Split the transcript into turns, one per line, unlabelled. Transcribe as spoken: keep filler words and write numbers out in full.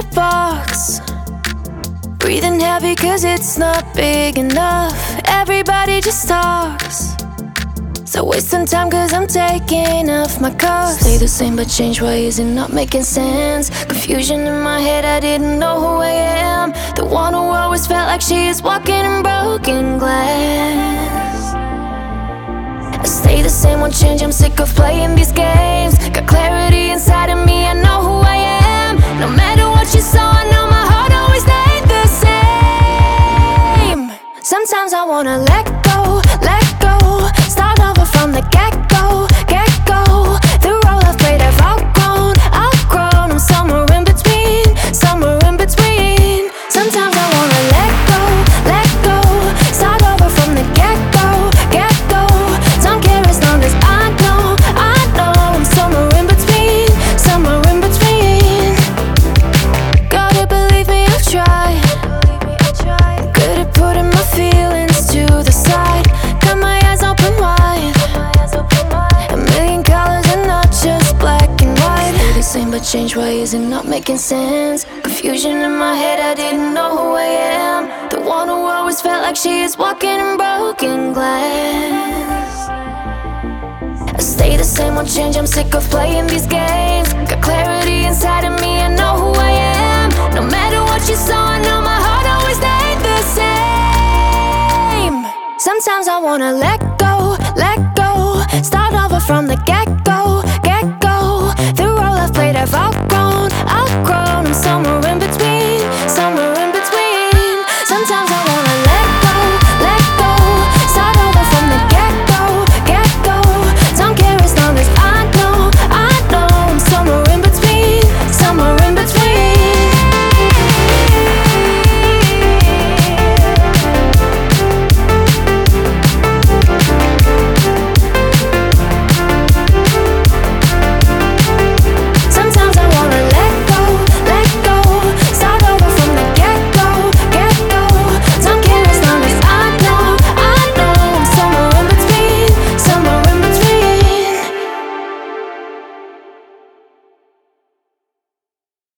a box, breathing heavy cause it's not big enough. Everybody just talks, so wasting time cause I'm taking off my cuffs. Stay the same but change ways and not making sense. Confusion in my head, I didn't know who I am. The one who always felt like she is walking in broken glass. I stay the same, won't change, I'm sick of playing these games. Got clarity inside of me, I know who I am. No matter what you saw, I know my heart always stayed the same. Sometimes I wanna let go, let go, start over from the get-go, get-go. The role I've played I've outgrown, outgrown. I'm somewhere in between, somewhere in between. Sometimes I wanna let go, let go, start over from the get-go, get-go. Don't care as long as I know, I know I'm somewhere in between, somewhere in between. Gotta believe me, I've tried. Good at putting my feelings to the side. Got my eyes open wide, a million colors and not just black and white. Stay the same but change ways and not making sense. Confusion in my head, I didn't know who I am. The one who always felt like she is walking in broken glass. I stay the same, won't change, I'm sick of playing these games. Got clarity inside of me, I know who I am. No matter what you saw, I know my heart always stayed the same. Sometimes I wanna let